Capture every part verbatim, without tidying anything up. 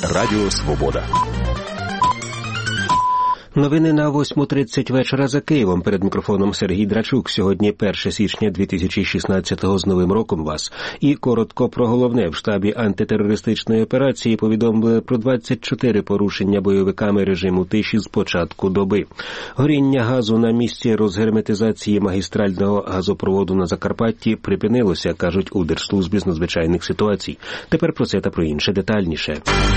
Радіо Свобода. Новини на восьму тридцять вечора за Києвом. Перед мікрофоном Сергій Драчук. Сьогодні перше січня дві тисячі шістнадцятого. З Новим роком вас. І коротко про головне. В штабі антитерористичної операції повідомили про двадцять чотири порушення бойовиками режиму тиші з початку доби. Горіння газу на місці розгерметизації магістрального газопроводу на Закарпатті припинилося, кажуть у Держслужбі з надзвичайних ситуацій. Тепер про це та про інше детальніше.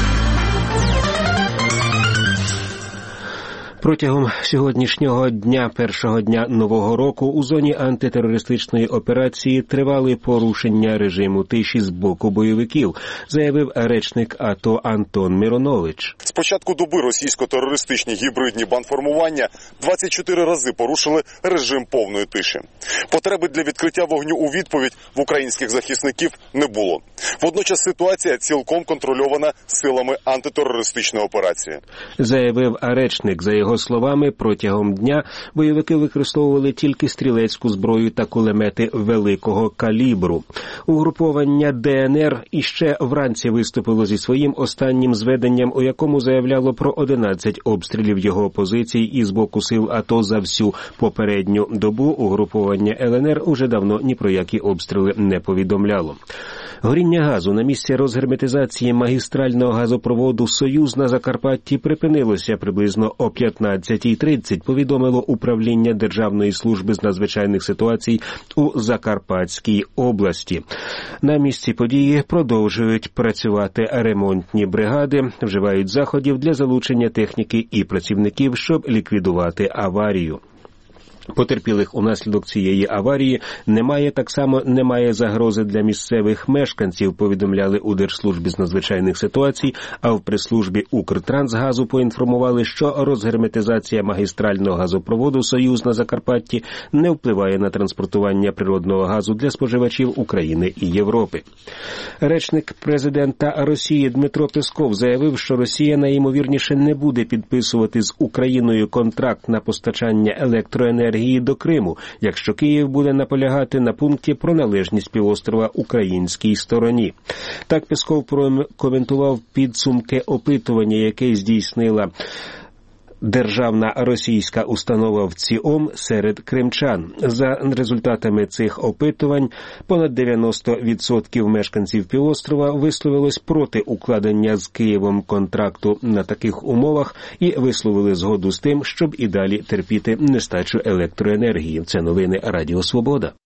Протягом сьогоднішнього дня, першого дня Нового року, у зоні антитерористичної операції тривали порушення режиму тиші з боку бойовиків, заявив речник АТО Антон Миронович. З початку доби російсько-терористичні гібридні бандформування двадцять чотири рази порушили режим повної тиші. Потреби для відкриття вогню у відповідь в українських захисників не було. Водночас ситуація цілком контрольована силами антитерористичної операції. Заявив речник. За його словами, протягом дня бойовики використовували тільки стрілецьку зброю та кулемети великого калібру. Угруповання ДНР іще вранці виступило зі своїм останнім зведенням, у якому заявляло про одинадцять обстрілів його позицій із боку сил АТО за всю попередню добу. Угруповання ЛНР уже давно ні про які обстріли не повідомляло. Горіння газу на місці розгерметизації магістрального газопроводу «Союз» на Закарпатті припинилося приблизно о п'ятнадцятій тридцять, повідомило управління Державної служби з надзвичайних ситуацій у Закарпатській області. На місці події продовжують працювати ремонтні бригади, вживають заходів для залучення техніки і працівників, щоб ліквідувати аварію. Потерпілих унаслідок цієї аварії немає, так само немає загрози для місцевих мешканців, повідомляли у Держслужбі з надзвичайних ситуацій, а в прес-службі Укртрансгазу поінформували, що розгерметизація магістрального газопроводу «Союз» на Закарпатті не впливає на транспортування природного газу для споживачів України і Європи. Речник президента Росії Дмитро Песков заявив, що Росія найімовірніше не буде підписувати з Україною контракт на постачання електроенергії до Криму, якщо Київ буде наполягати на пункті про належність півострова українській стороні. Так Песков прокоментував підсумки опитування, яке здійснила державна російська установа ВЦІОМ серед кримчан. За результатами цих опитувань, понад дев'яносто відсотків мешканців півострова висловилось проти укладення з Києвом контракту на таких умовах і висловили згоду з тим, щоб і далі терпіти нестачу електроенергії. Це новини Радіо Свобода.